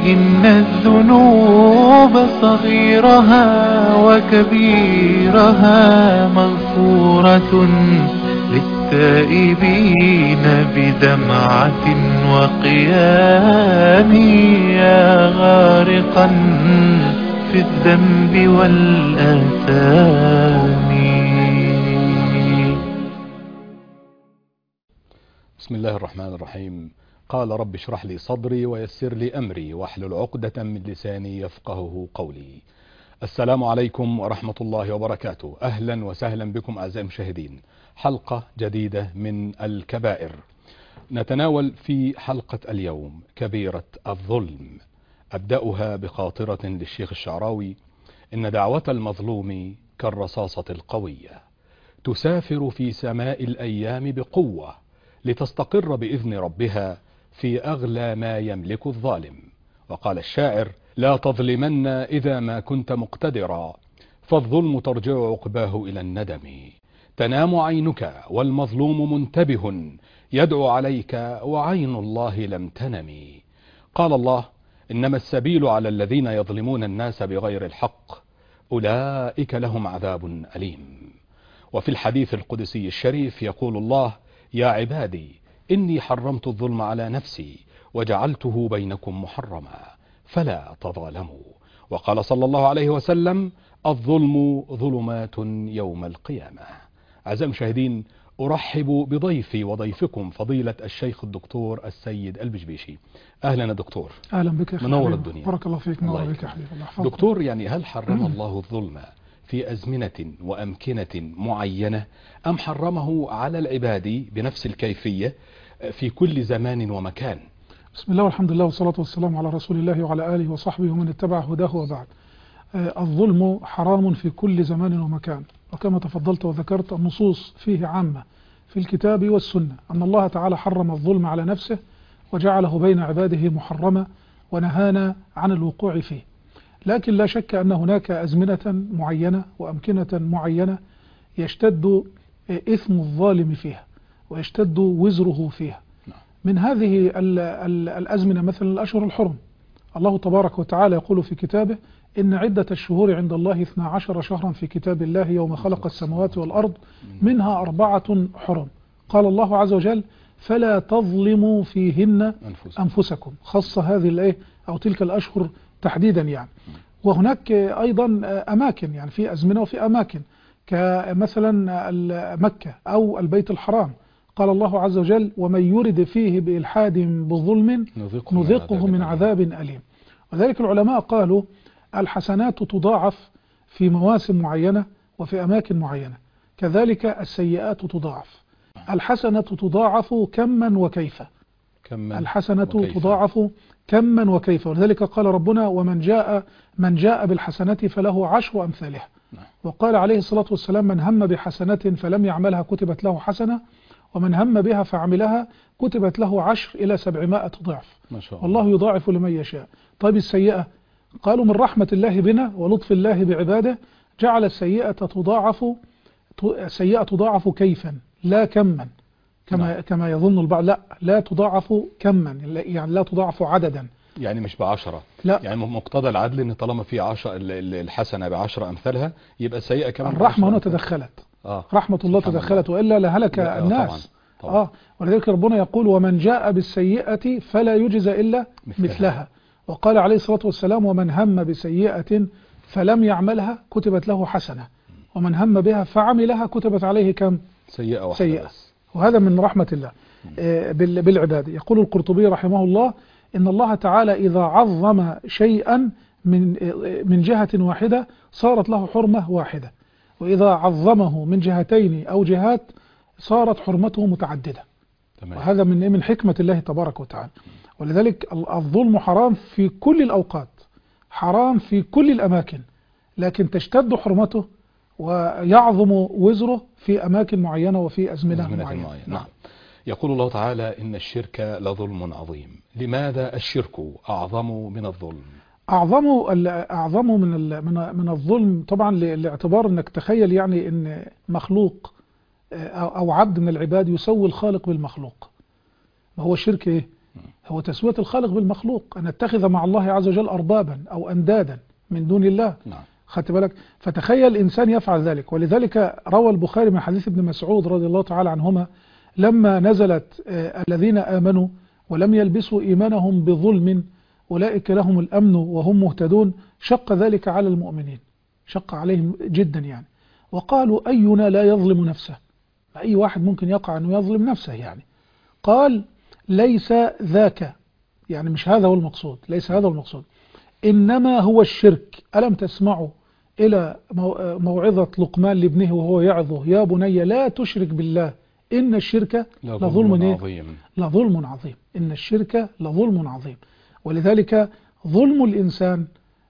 إن الذنوب صغيرها وكبيرها مغفورة للتائبين بدمعة وقيام. يا غارقا في الذنب والآثام. بسم الله الرحمن الرحيم. قال رب اشرح لي صدري ويسر لي أمري واحلل عقدة من لساني يفقهه قولي. السلام عليكم ورحمة الله وبركاته. أهلا وسهلا بكم أعزائي المشاهدين، حلقة جديدة من الكبائر. نتناول في حلقة اليوم كبيرة الظلم. أبدأها بخاطرة للشيخ الشعراوي: إن دعوة المظلوم كالرصاصة القوية تسافر في سماء الأيام بقوة لتستقر بإذن ربها في أغلى ما يملك الظالم. وقال الشاعر: لا تظلمن إذا ما كنت مقتدرا، فالظلم ترجع عقباه إلى الندم. تنام عينك والمظلوم منتبه يدعو عليك وعين الله لم تنم. قال الله: إنما السبيل على الذين يظلمون الناس بغير الحق أولئك لهم عذاب أليم. وفي الحديث القدسي الشريف يقول الله: يا عبادي إني حرمت الظلم على نفسي وجعلته بينكم محرما فلا تظالموا. وقال صلى الله عليه وسلم: الظلم ظلمات يوم القيامة. أعزائي المشاهدين، أرحب بضيفي وضيفكم فضيلة الشيخ الدكتور السيد البشبيشي. أهلا يا دكتور. أهلا بك يا منور الدنيا. بارك الله فيك. منور بك يا حبيبي. الله دكتور، يعني هل حرم الله الظلم في أزمنة وأمكنة معينة، أم حرمه على العباد بنفس الكيفية في كل زمان ومكان؟ بسم الله والحمد لله والصلاة والسلام على رسول الله وعلى آله وصحبه ومن اتبع هداه وبعد. الظلم حرام في كل زمان ومكان، وكما تفضلت وذكرت النصوص فيه عامة في الكتاب والسنة، أن الله تعالى حرم الظلم على نفسه وجعله بين عباده محرما ونهانا عن الوقوع فيه. لكن لا شك أن هناك أزمنة معينة وأمكنة معينة يشتد إثم الظالم فيها ويشتد وزره فيها. من هذه الأزمنة مثلا الأشهر الحرم. الله تبارك وتعالى يقول في كتابه: إن عدة الشهور عند الله 12 شهرا في كتاب الله يوم خلق السماوات والأرض منها 4 حرم. قال الله عز وجل: فلا تظلموا فيهن أنفسكم. خص هذه الإيه أو تلك الأشهر تحديدا يعني. وهناك أيضا أماكن، يعني في أزمنة وفي أماكن، كمثلا مكة أو البيت الحرام. قال الله عز وجل: ومن يرد فيه بإلحاد بظلم نذقه من عذاب أليم. وذلك العلماء قالوا: الحسنات تضاعف في مواسم معينة وفي أماكن معينة، كذلك السيئات تضاعف. الحسنة تضاعف كما وكيفا. الحسنة تضاعف كما وكيفا. ولذلك قال ربنا: ومن جاء بالحسنة فله 10 أمثالها. وقال عليه الصلاة والسلام: من هم بحسنة فلم يعملها كتبت له حسنة، ومن هم بها فعملها كتبت له 10 إلى 700 ضعف. والله يضاعف لمن يشاء. طيب السيئة، قالوا من رحمة الله بنا ولطف الله بعباده جعل السيئة تضاعف كيفا لا كما، كما يظن البعض. لا تضاعف كما، يعني لا تضاعف عددا، يعني مش ب10. لا، يعني مقتضى العدل ان طالما في 10 الحسنة ب10 امثالها يبقى السيئة كمان. الرحمة هنا تدخلت. رحمة الله تدخلت، وإلا لهلك الناس. طبعا. ولذلك ربنا يقول: ومن جاء بالسيئة فلا يجزى إلا مثلها. وقال عليه الصلاة والسلام: ومن هم بسيئة فلم يعملها كتبت له حسنة، ومن هم بها فعملها كتبت عليه كم؟ سيئة واحدة. وهذا من رحمة الله بالعباد. يقول القرطبي رحمه الله: إن الله تعالى إذا عظم شيئا من جهة واحدة صارت له حرمة واحدة، وإذا عظمه من جهتين أو جهات صارت حرمته متعددة. وهذا من حكمة الله تبارك وتعالى. ولذلك الظلم حرام في كل الأوقات، حرام في كل الأماكن، لكن تشتد حرمته ويعظم وزره في أماكن معينة وفي أزمنة معينة. نعم. يقول الله تعالى: إن الشرك لظلم عظيم. لماذا الشرك أعظم من الظلم؟ أعظم من الظلم طبعا لاعتبار أنك تخيل يعني أن مخلوق أو عبد من العباد يسوي الخالق بالمخلوق. ما هو الشرك إيه؟ هو تسوية الخالق بالمخلوق، أن نتخذ مع الله عز وجل أربابا أو أندادا من دون الله. نعم. خدت بالك؟ فتخيل الإنسان يفعل ذلك. ولذلك روى البخاري من حديث ابن مسعود رضي الله تعالى عنهما لما نزلت الذين آمنوا ولم يلبسوا إيمانهم بظلم أولئك لهم الأمن وهم مهتدون، شق ذلك على المؤمنين، شق عليهم جدا يعني. وقالوا أينا لا يظلم نفسه، أي واحد ممكن يقع أنه يظلم نفسه يعني. قال ليس ذاك، يعني مش هذا هو المقصود، ليس هذا هو المقصود، إنما هو الشرك. ألم تسمعوا إلى موعظة لقمان لابنه وهو يعظه يا بني لا تشرك بالله إن الشرك لظلم عظيم. لظلم عظيم، إن الشرك لظلم عظيم. ولذلك ظلم الإنسان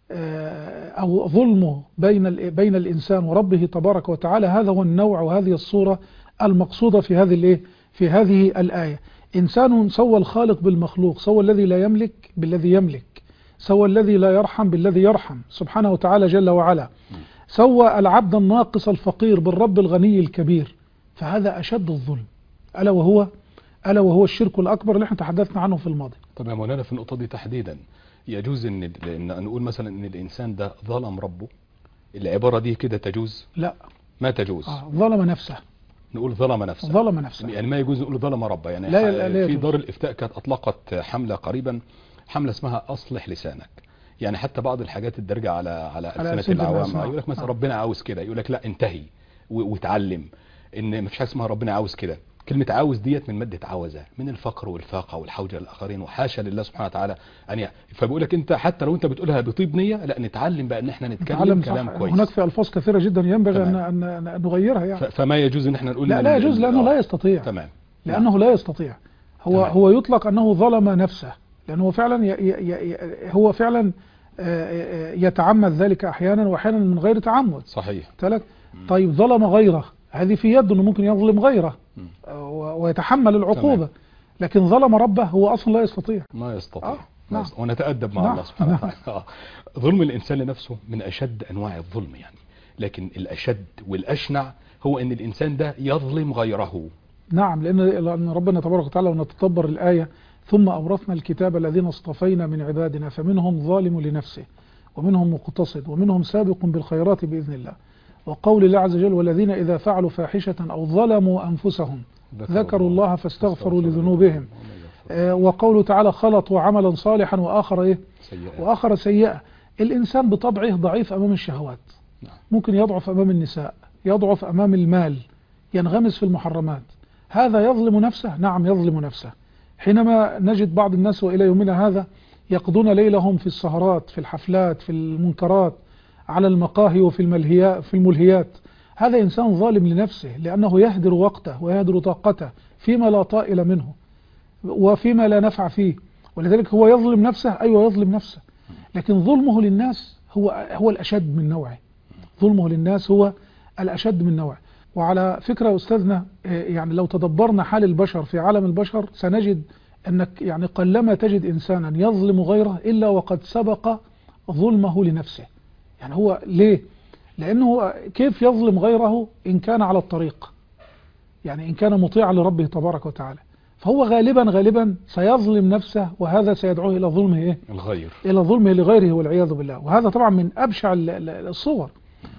أو ظلمه بين الإنسان وربه تبارك وتعالى، هذا هو النوع وهذه الصورة المقصودة في هذه الآية. إنسان سوى الخالق بالمخلوق، سوى الذي لا يملك بالذي يملك، سوى الذي لا يرحم بالذي يرحم سبحانه وتعالى جل وعلا، سوى العبد الناقص الفقير بالرب الغني الكبير، فهذا أشد الظلم، ألا وهو الشرك الأكبر اللي احنا تحدثنا عنه في الماضي. طب يا مولانا في النقطة دي تحديدا يجوز إن نقول مثلا إن الإنسان ده ظلم ربه؟ العبارة دي كده تجوز؟ لا ما تجوز. ظلم نفسه، نقول ظلم نفسه. ظلم نفسه يعني ما يجوز نقول ظلم ربه يعني. لا في دار الإفتاء كانت أطلقت حملة قريبا، حملة اسمها أصلح لسانك. يعني حتى بعض الحاجات الدارجة على ألسنة العوام يقول لك مثلا ربنا عاوز كده، يقول لك لا انتهي وتعلم ان مفيش حاجة اسمها ربنا عاوز كده. كلمة عاوز ديت من مادة عوزة، من الفقر والفاقة والحوجة للآخرين، وحاشا لله سبحانه وتعالى أن فبقول لك أنت حتى لو أنت بتقولها بطيب نية، لا نتعلم بقى أن احنا نتكلم كلام كويس. هناك في ألفاظ كثيرة جدا ينبغي أن نغيرها يعني. فما يجوز أن احنا نقول لا يجوز لأنه لا يستطيع. تمام. لأنه لا يستطيع. هو يطلق أنه ظلم نفسه، لأنه فعلا هو فعلا يتعمد ذلك أحيانا وأحيانا من غير تعمد. صحيح. طيب ظلم غيره، هذه في يده أنه ممكن يظلم غيره ويتحمل العقوبة. تمام. لكن ظلم ربه هو أصلا لا يستطيع. ما يستطيع. ونتأدب مع الله سبحانه وتعالى. ظلم الإنسان لنفسه من أشد أنواع الظلم يعني، لكن الأشد والأشنع هو أن الإنسان ده يظلم غيره. نعم، لأن ربنا تبارك وتعالى ونتدبر الآية ثم أورثنا الكتاب الذين اصطفينا من عبادنا فمنهم ظالم لنفسه ومنهم مقتصد ومنهم سابق بالخيرات بإذن الله. وقول الله عز وجل والذين إذا فعلوا فاحشة أو ظلموا أنفسهم ذكروا الله فاستغفروا لذنوبهم. وقوله تعالى خلطوا عملا صالحا وآخر سيئا. الإنسان بطبعه ضعيف أمام الشهوات، ممكن يضعف أمام النساء، يضعف أمام المال، ينغمس في المحرمات. هذا يظلم نفسه؟ نعم يظلم نفسه. حينما نجد بعض الناس وإلى يومنا هذا يقضون ليلهم في السهرات، في الحفلات، في المنكرات، على المقاهي وفي الملهيات، هذا إنسان ظالم لنفسه، لأنه يهدر وقته ويهدر طاقته فيما لا طائل منه وفيما لا نفع فيه. ولذلك هو يظلم نفسه، أيوة يظلم نفسه، لكن ظلمه للناس هو الأشد من نوعه. ظلمه للناس هو الأشد من نوعه. وعلى فكرة أستاذنا، يعني لو تدبرنا حال البشر في عالم البشر سنجد أنك يعني قلما تجد إنسانا يظلم غيره إلا وقد سبق ظلمه لنفسه. يعني هو ليه؟ لأنه كيف يظلم غيره إن كان على الطريق، يعني إن كان مطيعا لربه تبارك وتعالى، فهو غالبا سيظلم نفسه، وهذا سيدعوه إلى ظلمه الغير، إلى ظلمه لغيره والعياذ بالله. وهذا طبعا من أبشع الصور،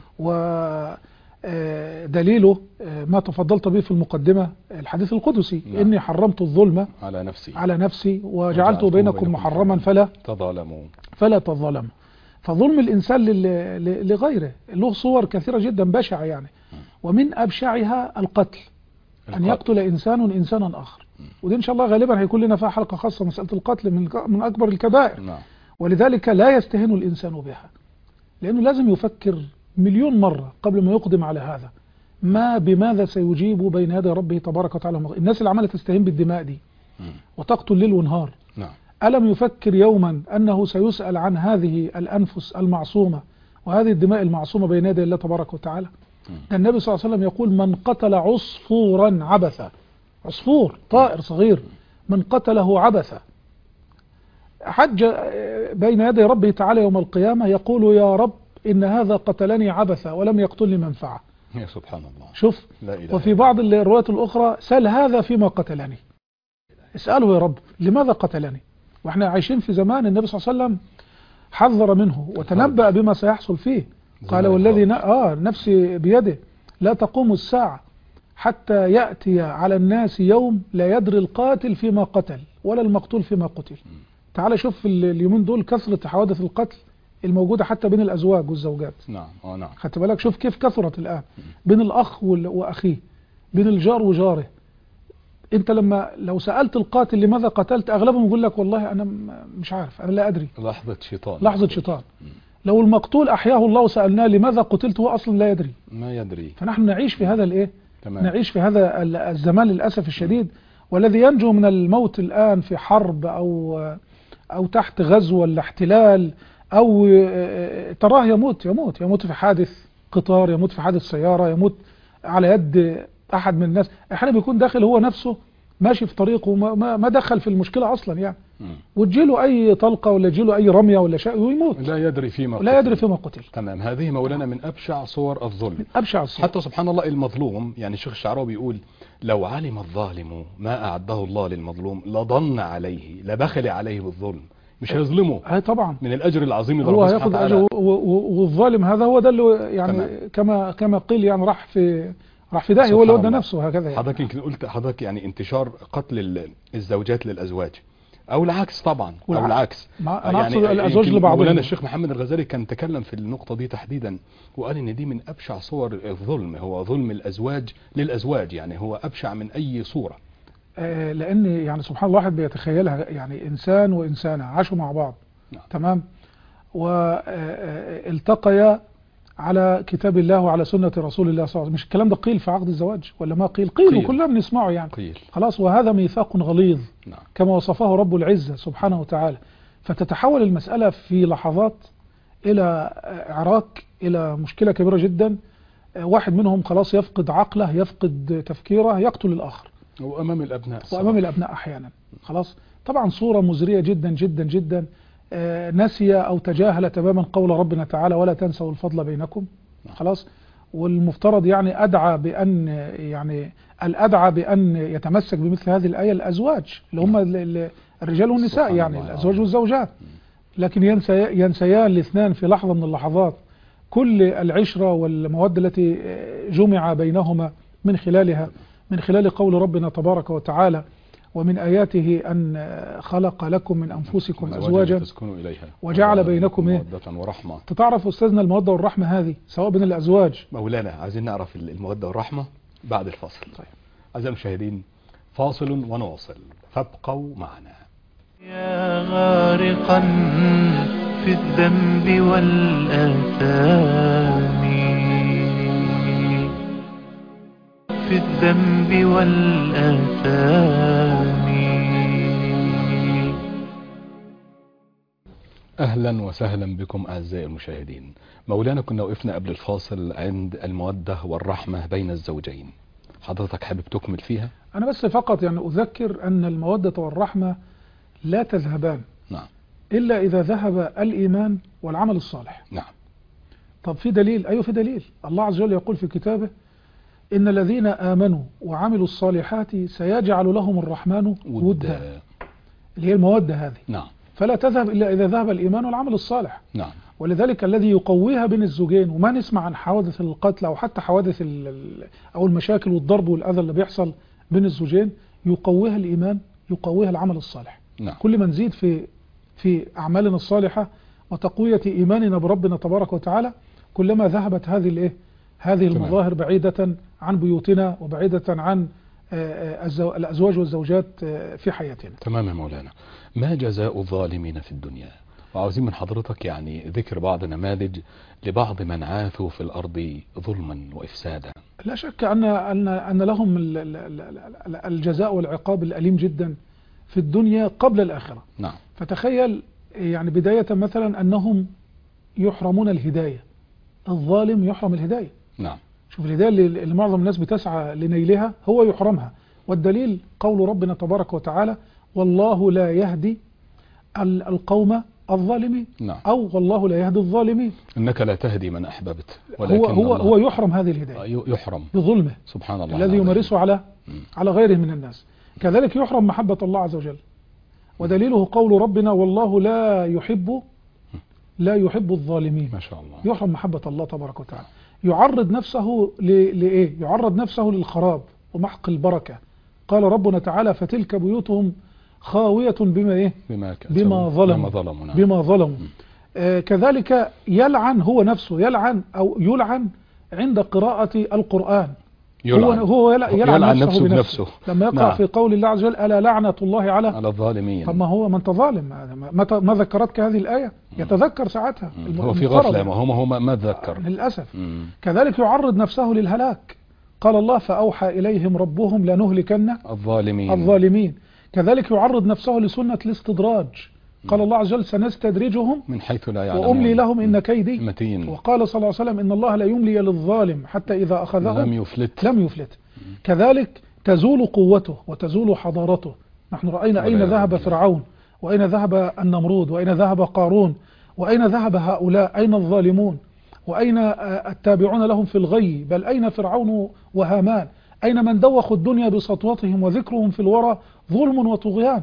ودليله ما تفضلت به في المقدمة الحديث القدسي. نعم. إني حرمت الظلم على نفسي وجعلته بينكم محرما فلا تظلموا. فظلم الإنسان لغيره له صور كثيرة جدا بشعة يعني، ومن أبشعها القتل. أن يقتل إنسانا آخر، ودي إن شاء الله غالبا هيكون لنا فيها حلقة خاصة. مسألة القتل من أكبر الكبائر. نعم. ولذلك لا يستهين الإنسان بها، لأنه لازم يفكر مليون مرة قبل ما يقدم على هذا بماذا سيجيب بين يدي ربه تبارك وتعالى. الناس اللي عملت تستهين بالدماء دي وتقتل ليل ونهار، نعم. ألم يفكر يوما أنه سيسأل عن هذه الأنفس المعصومة وهذه الدماء المعصومة بين يدي الله تبارك وتعالى؟ النبي صلى الله عليه وسلم يقول من قتل عصفورا عبثا، عصفور طائر صغير من قتله عبثا، حج بين يدي ربه تعالى يوم القيامة يقول يا رب إن هذا قتلني عبثا ولم يقتلني منفعة. يا سبحان الله. شوف. وفي بعض الروايات الأخرى سل هذا فيما قتلني. اسأله يا رب لماذا قتلني؟ واحنا عايشين في زمان النبي صلى الله عليه وسلم حذر منه وتنبأ بما سيحصل فيه. قال والذي نفسي بيده لا تقوم الساعة حتى يأتي على الناس يوم لا يدري القاتل فيما قتل ولا المقتول فيما قتل. تعال شوف اليومين دول كثرة حوادث القتل الموجودة حتى بين الأزواج والزوجات. نعم نعم. خدت بالك؟ شوف كيف كثرت الآن بين الأخ وأخيه، بين الجار وجاره. انت لو سألت القاتل لماذا قتلت اغلبهم يقول لك والله انا مش عارف، انا لا ادري. لحظة شيطان. لحظة شيطان. لو المقتول احياه الله وسألناه لماذا قتلت هو اصلا لا يدري. ما يدري. فنحن نعيش في هذا الايه؟ تمام. نعيش في هذا الزمان للأسف الشديد. والذي ينجو من الموت الآن في حرب او تحت غزو ولا احتلال او تراه يموت في حادث قطار، يموت في حادث سيارة، يموت على يد احد من الناس. احيانا بيكون داخل هو نفسه ماشي في طريقه ما دخل في المشكلة اصلا يعني، وتجيله اي طلقة ولا تجيله اي رمية ولا شيء ويموت لا يدري فيما قتل. تمام. هذه مولانا من ابشع صور الظلم، من ابشع الصور. حتى سبحان الله المظلوم، يعني الشيخ الشعراوي بيقول لو علم الظالم ما اعده الله للمظلوم لضن عليه لبخل عليه بالظلم. مش هيظلمه طبعا من الاجر العظيم اللي هو ربنا سبحانه هياخد اجر، والظالم هذا هو ده اللي يعني كما قيل يعني راح في داهية هو اللي ودى نفسه هكذا يعني. حضرتك يمكن قلت حضرتك يعني انتشار قتل الزوجات للازواج او العكس طبعا او العكس. انا اقصد الازواج لبعضهم. مولانا الشيخ محمد الغزالي كان تكلم في النقطة دي تحديدا وقال ان دي من ابشع صور الظلم، هو ظلم الازواج للازواج، يعني هو ابشع من اي صورة. لان يعني سبحان الله الواحد بيتخيلها يعني انسان وانسانة عاشوا مع بعض. نعم. تمام. والتقيا على كتاب الله وعلى سنة رسول الله صلى الله عليه وسلم. مش الكلام ده قيل في عقد الزواج ولا ما قيل وكلنا بنسمعه يعني قيل. خلاص. وهذا ميثاق غليظ. نعم. كما وصفه رب العزة سبحانه وتعالى. فتتحول المسألة في لحظات إلى عراك، إلى مشكلة كبيرة جدا. واحد منهم خلاص يفقد عقله، يفقد تفكيره، يقتل الآخر وأمام الأبناء وأمام الأبناء أحيانا. خلاص. طبعا صورة مزرية جدا جدا جدا. نسي أو تجاهل تماما قول ربنا تعالى ولا تنسوا الفضل بينكم. خلاص. والمفترض يعني الأدعى بأن يتمسك بمثل هذه الآية الأزواج اللي هم الرجال والنساء، يعني الأزواج والزوجات. لكن ينسيان الاثنان في لحظة من اللحظات كل العشرة والمودة التي جمع بينهما من خلال قول ربنا تبارك وتعالى ومن آياته أن خلق لكم من أنفسكم أزواجا وجعل بينكم مودة ورحمة. تتعرف أستاذنا المودة والرحمة هذه سواء بين الأزواج. مولانا عايزين نعرف المودة والرحمة بعد الفاصل. طيب أعزائي المشاهدين فاصل ونواصل فابقوا معنا. يا غارقا في الذنب والآثام، في الذنب والآثام. أهلا وسهلا بكم أعزائي المشاهدين. مولانا كنا وقفنا قبل الفاصل عند المودة والرحمة بين الزوجين، حضرتك حابب تكمل فيها؟ أنا بس فقط يعني أذكر أن المودة والرحمة لا تذهبان. نعم. إلا إذا ذهب الإيمان والعمل الصالح. نعم. طب في دليل؟ أيوه في دليل. الله عز وجل يقول في كتابه إن الذين آمنوا وعملوا الصالحات سيجعل لهم الرحمن ودا، اللي هي المودة هذه. نعم. فلا تذهب إلا إذا ذهب الإيمان والعمل الصالح. نعم. ولذلك الذي يقويها بين الزوجين، وما نسمع عن حوادث القتل أو حتى حوادث أو المشاكل والضرب والأذى اللي بيحصل بين الزوجين، يقويها الإيمان، يقويها العمل الصالح. نعم. كل ما نزيد في أعمالنا الصالحة وتقوية إيماننا بربنا تبارك وتعالى، كلما ذهبت هذه المظاهر بعيدة عن بيوتنا وبعيدة عن الأزواج والزوجات في حياتنا. تمام يا مولانا. ما جزاء الظالمين في الدنيا؟ وعاوزين من حضرتك يعني ذكر بعض نماذج لبعض من عاثوا في الأرض ظلما وإفسادا. لا شك أن لهم الجزاء والعقاب الأليم جدا في الدنيا قبل الآخرة. نعم. فتخيل يعني بداية مثلا أنهم يحرمون الهداية. الظالم يحرم الهداية. نعم. شوف الهداية اللي معظم الناس بتسعى لنيلها هو يحرمها. والدليل قول ربنا تبارك وتعالى والله لا يهدي القوم الظالمين. نعم. أو والله لا يهدي الظالمين. إنك لا تهدي من أحببت ولكن هو يحرم هذه الهداية يحرم بظلمه سبحان الله الذي يمارسه على غيره من الناس. كذلك يحرم محبة الله عز وجل، ودليله قول ربنا والله لا يحب الظالمين. ما شاء الله. يحرم محبة الله تبارك وتعالى، يعرض نفسه لإيه؟ يعرض نفسه للخراب ومحق البركة. قال ربنا تعالى فتلك بيوتهم خاوية بما إيه؟ بما ظلموا. كذلك يلعن هو نفسه، يلعن أو يلعن عند قراءة القرآن. هو يلعن نفسه بنفسه لما يقرأ في قول الله عز وجل ألا لعنة الله على الظالمين. طب ما هو ما انت ظالم، ما ذكرتك هذه الآية؟ يتذكر ساعتها. هو في غفلة، هو ما تذكر للأسف. كذلك يعرض نفسه للهلاك. قال الله فأوحى إليهم ربهم لنهلكن الظالمين. كذلك يعرض نفسه لسنة الاستدراج. قال الله عز وجل سنستدرجهم من حيث لا يعلمون وأملي لهم إن كيدي متين. وقال صلى الله عليه وسلم إن الله لا يملي للظالم حتى إذا أخذه لم يفلت. كذلك تزول قوته وتزول حضارته. نحن رأينا أين ذهب فرعون، وأين ذهب النمرود، وأين ذهب قارون، وأين ذهب هؤلاء، أين الظالمون، وأين التابعون لهم في الغي، بل أين فرعون وهامان، أين من دوخوا الدنيا بسطوتهم وذكرهم في الورى ظلم وطغيان.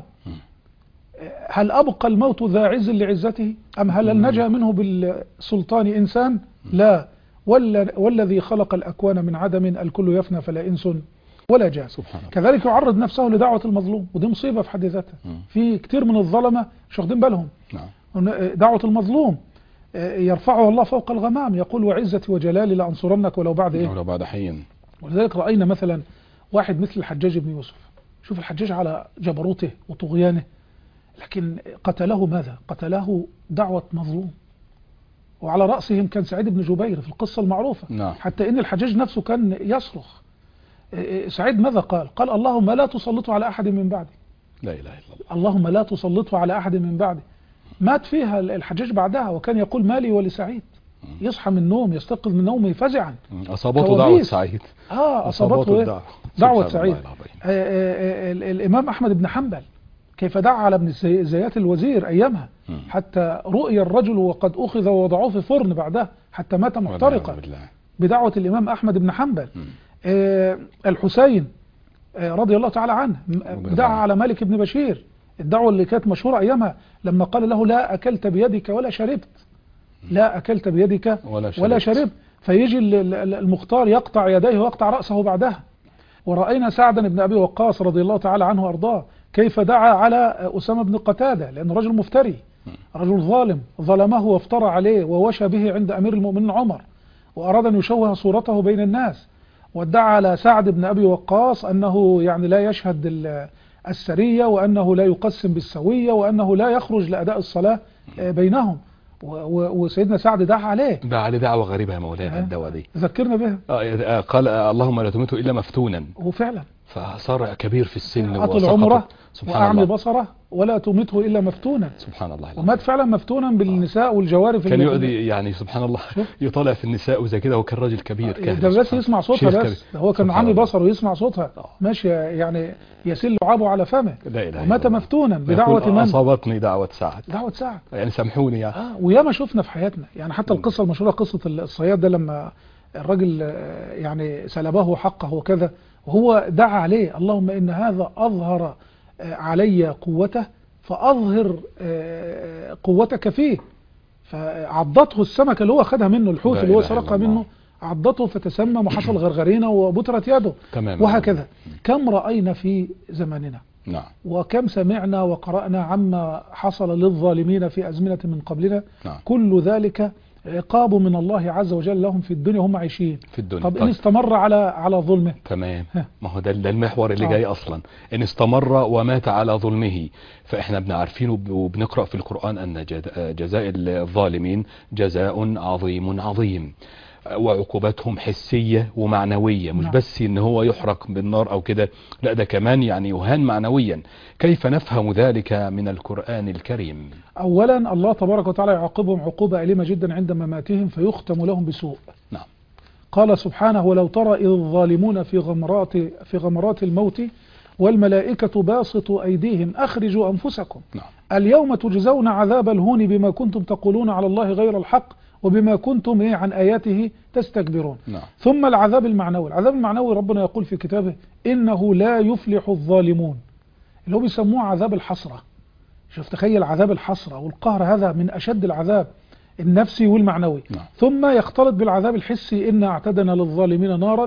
هل أبقى الموت ذا عز لعزته أم هل نجا منه بالسلطان إنسان؟ لا، والذي خلق الأكوان من عدم الكل يفنى فلا إنس ولا جان. كذلك يعرض نفسه لدعوة المظلوم، ودي مصيبة في حد ذاتها. في كتير من الظلمة مش واخدين بالهم. دعوة المظلوم يرفعها الله فوق الغمام، يقول وعزتي وجلالي لأنصرنك ولو بعد إيه؟ ولو بعد حين. ولذلك رأينا مثلا واحد مثل الحجاج بن يوسف. شوف الحجاج على جبروته وطغيانه، لكن قتله ماذا؟ قتله دعوة مظلوم، وعلى رأسهم كان سعيد بن جبير في القصة المعروفة. حتى إن الحجاج نفسه كان يصرخ. سعيد ماذا قال؟ قال اللهم لا تسلطه على أحد من بعدي. لا إله إلا الله. اللهم لا تسلطه على أحد من بعدي. مات فيها الحجاج بعدها، وكان يقول مالي ولسعيد. يصحى من النوم، يستيقظ من نومه فزعا. أصابته دعوة سعيد. أصابته دعوة سعيد. الإمام أحمد بن حنبل كيف دعا على ابن زيات الوزير أيامها، حتى رؤي الرجل وقد أخذ ووضعوه في فرن بعدها حتى مات محترقا بدعوة الإمام أحمد بن حنبل. الحسين رضي الله تعالى عنه دعا على مالك بن بشير، الدعوة اللي كانت مشهورة أيامها لما قال له لا أكلت بيدك ولا شربت، لا أكلت بيدك ولا شربت، فيجي المختار يقطع يديه ويقطع رأسه بعدها. ورأينا سعدا بن أبي وقاص رضي الله تعالى عنه وأرضاه كيف دعا على أسامة بن قتادة، لأنه رجل مفتري، رجل ظالم، ظلمه وافترى عليه ووشى به عند أمير المؤمنين عمر، وأراد أن يشوه صورته بين الناس. وادعى على سعد بن أبي وقاص أنه يعني لا يشهد السرية، وأنه لا يقسم بالسوية، وأنه لا يخرج لأداء الصلاة بينهم. وسيدنا سعد دعا عليه دعوة غريبة يا مولانا. الدعوة دي ذكرنا بها. قال اللهم لا تمته إلا مفتونا، وفعلا فصار كبير في السن أطل عمره وأعمي بصره ولا تمته إلا مفتونا. سبحان الله. ومات فعلا مفتونا بالنساء والجوارف. كان يؤذي يعني سبحان الله، يطالع في النساء وزي كده، وكان راجل كبير ده بس يسمع صوتها، بس هو كان عامي بصره ويسمع صوتها ماشي يعني يسل لعابه على فمه. ومات مفتونا بدعوة من؟ أصابتني دعوة سعد. يعني سامحوني يعني. وياما شفنا في حياتنا يعني، حتى القصة المشهورة قصة الصياد ده لما الراجل يعني سلبه حقه وكذا، وهو دعا عليه اللهم إن هذا أظهر علي قوته فأظهر قوتك فيه، فعضته السمكة اللي هو أخذها منه، الحوت اللي هو سرقها منه، عضته فتسمم وحصل غرغرينة وبترت يده. وهكذا كم رأينا في زماننا. وكم سمعنا وقرأنا عما حصل للظالمين في أزمنة من قبلنا. كل ذلك عقاب من الله عز وجل لهم في الدنيا هم عايشين في الدنيا. طب إن استمر على ظلمه. تمام. ما هو ده المحور اللي جاي أصلا. إن استمر ومات على ظلمه، فإحنا بنعرفين وبنقرأ في القرآن أن جزاء الظالمين جزاء عظيم عظيم، وعقوباتهم حسية ومعنوية، مش بس ان هو يحرق بالنار او كده، لا ده كمان يعني يهان معنويا. كيف نفهم ذلك من القرآن الكريم؟ اولا الله تبارك وتعالى يعاقبهم عقوبة أليمة جدا عند مماتهم فيختم لهم بسوء. قال سبحانه ولو ترى إذ الظالمون في غمرات الموت والملائكة باسطوا أيديهم أخرجوا أنفسكم اليوم تجزون عذاب الهون بما كنتم تقولون على الله غير الحق وبما كنتم عن آياته تستكبرون. نعم. ثم العذاب المعنوي. العذاب المعنوي ربنا يقول في كتابه إنه لا يفلح الظالمون، اللي هو بيسموه عذاب الحسرة. شوف تخيل عذاب الحسرة والقهر، هذا من أشد العذاب النفسي والمعنوي. نعم. ثم يختلط بالعذاب الحسي، إنا اعتدنا للظالمين نارا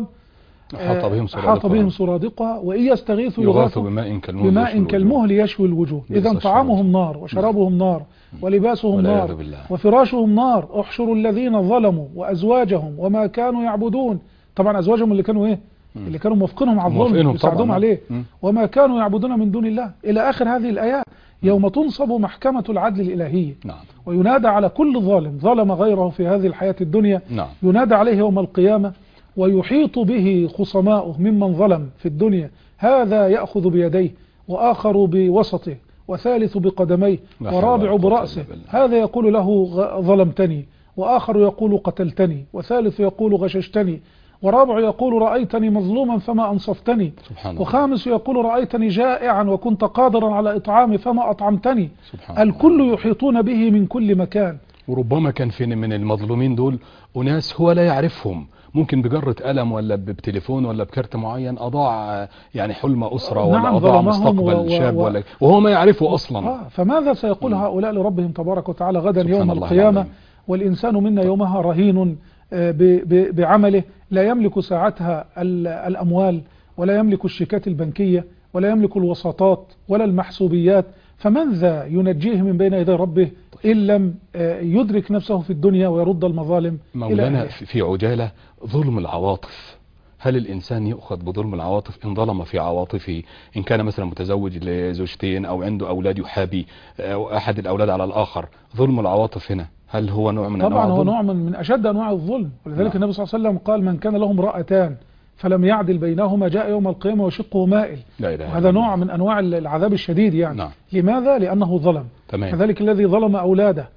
حاط بهم سرادقها وإن يستغيثوا يغاثوا بماء كالمهل يشوي الوجوه. إذا طعامهم نار وشرابهم نار ولباسهم نار وفراشهم نار. احشروا الذين ظلموا وأزواجهم وما كانوا يعبدون. طبعا أزواجهم اللي كانوا اللي كانوا موافقينهم على الظلم يساعدهم عليه. وما كانوا يعبدون من دون الله إلى آخر هذه الآيات. يوم تنصب محكمة العدل الإلهية. نعم. وينادى على كل ظالم ظلم غيره في هذه الحياة الدنيا. نعم. ينادى عليه يوم القيامة ويحيط به خصماؤه ممن ظلم في الدنيا، هذا يأخذ بيديه وآخر بوسطه وثالث بقدميه ورابع برأسه، هذا يقول له ظلمتني، وآخر يقول قتلتني، وثالث يقول غششتني، ورابع يقول رأيتني مظلوما فما أنصفتني، وخامس يقول رأيتني جائعا وكنت قادرا على إطعامي فما أطعمتني. الكل يحيطون به من كل مكان. وربما كان في من المظلومين دول أناس هو لا يعرفهم، ممكن بجرة قلم ولا بتليفون ولا بكارت معين أضاع يعني حلم أسرة ولا أضاع مستقبل شاب وهو ما يعرفه أصلا. فماذا سيقول هؤلاء لربهم تبارك وتعالى غدا يوم القيامة؟ والإنسان منا يومها رهين بعمله، لا يملك ساعتها الأموال ولا يملك الشيكات البنكية ولا يملك الوساطات ولا المحسوبيات. فمن ذا ينجيه من بين يدي ربه إن لم يدرك نفسه في الدنيا ويرد المظالم مولانا في عجالة ظلم العواطف. هل الإنسان يؤخذ بظلم العواطف إن ظلم في عواطفه؟ إن كان مثلا متزوج لزوجتين أو عنده أولاد يحابي أحد الأولاد على الآخر، ظلم العواطف هنا هل هو نوع من طبعا هو نوع من أشد أنواع الظلم. ولذلك النبي صلى الله عليه وسلم قال من كان له امرأتان فلم يعدل بينهما جاء يوم القيامة وشقه مائل. وهذا نوع من أنواع العذاب الشديد يعني. نعم. لماذا؟ لأنه ظلم. تمام. كذلك الذي ظلم أولاده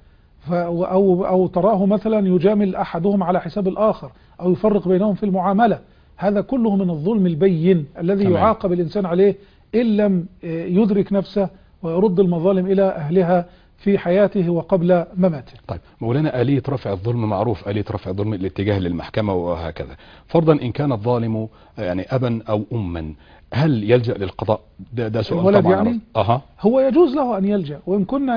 أو تراه مثلا يجامل أحدهم على حساب الآخر أو يفرق بينهم في المعاملة، هذا كله من الظلم البين الذي تمام. يعاقب الإنسان عليه إن لم يدرك نفسه ويرد المظالم إلى أهلها في حياته وقبل مماته. طيب مولانا، آلية رفع الظلم معروف، آلية رفع الظلم الاتجاه للمحكمة وهكذا. فرضا إن كان الظالم يعني أبا أو أما، هل يلجأ للقضاء؟ ده سؤال طبعا يعني هو يجوز له أن يلجأ، وإن كنا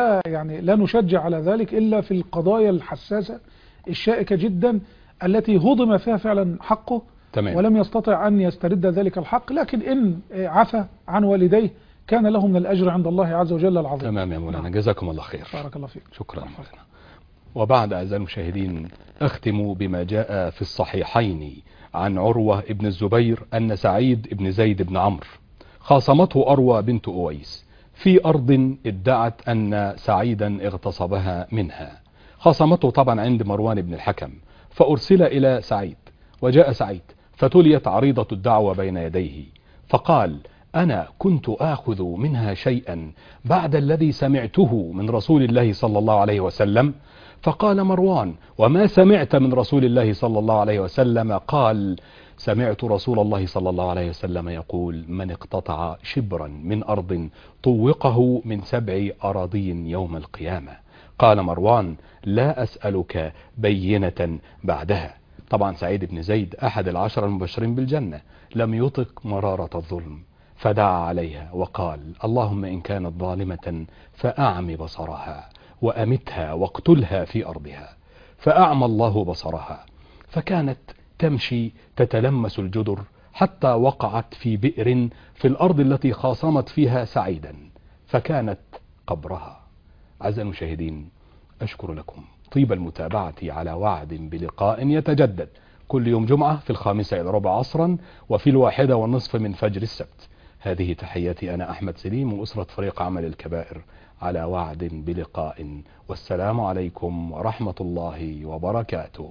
لا نشجع على ذلك إلا في القضايا الحساسة الشائكة جدا التي هضم فيها فعلا حقه. تمام. ولم يستطع أن يسترد ذلك الحق، لكن إن عفى عن والديه كان له من الأجر عند الله عز وجل العظيم. تمام يا مولانا، جزاكم الله خير. بارك الله فيك. شكرا مولانا. وبعد أعزائي المشاهدين، أختم بما جاء في الصحيحين عن عروة ابن الزبير أن سعيد ابن زيد بن عمرو خاصمته أروى بنت أويس في أرض ادعت أن سعيدا اغتصبها منها. خاصمته طبعا عند مروان بن الحكم، فأرسل إلى سعيد، وجاء سعيد فتليت عريضة الدعوة بين يديه، فقال: أنا كنت آخذ منها شيئا بعد الذي سمعته من رسول الله صلى الله عليه وسلم. فقال مروان: وما سمعت من رسول الله صلى الله عليه وسلم؟ قال: سمعت رسول الله صلى الله عليه وسلم يقول: من اقتطع شبرا من أرض طوقه من 7 أراضين يوم القيامة. قال مروان: لا أسألك بينة بعدها. طبعا سعيد بن زيد أحد 10 المبشرين بالجنة، لم يطق مرارة الظلم، فدعا عليها وقال: اللهم إن كانت ظالمة فأعم بصرها وأمتها واقتلها في أرضها. فأعمى الله بصرها، فكانت تمشي تتلمس الجدر حتى وقعت في بئر في الأرض التي خاصمت فيها سعيدا، فكانت قبرها. أعزائي المشاهدين، أشكر لكم طيب المتابعة على وعد بلقاء يتجدد كل يوم جمعة في 5:15 عصرا وفي 1:30 من فجر السبت. هذه تحياتي أنا أحمد سليم وأسرة فريق عمل الكبائر، على وعد بلقاء، والسلام عليكم ورحمة الله وبركاته.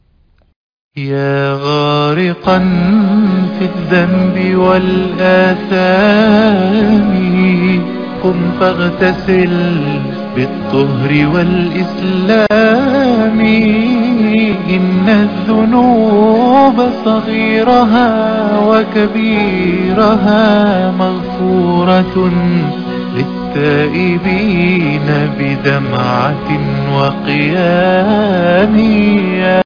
يا غارقا في الذنب والآثام، قم فاغتسل بالطهر والإسلام. إن الذنوب صغيرها وكبيرها مغفورة التائبين بدمعة وقيام.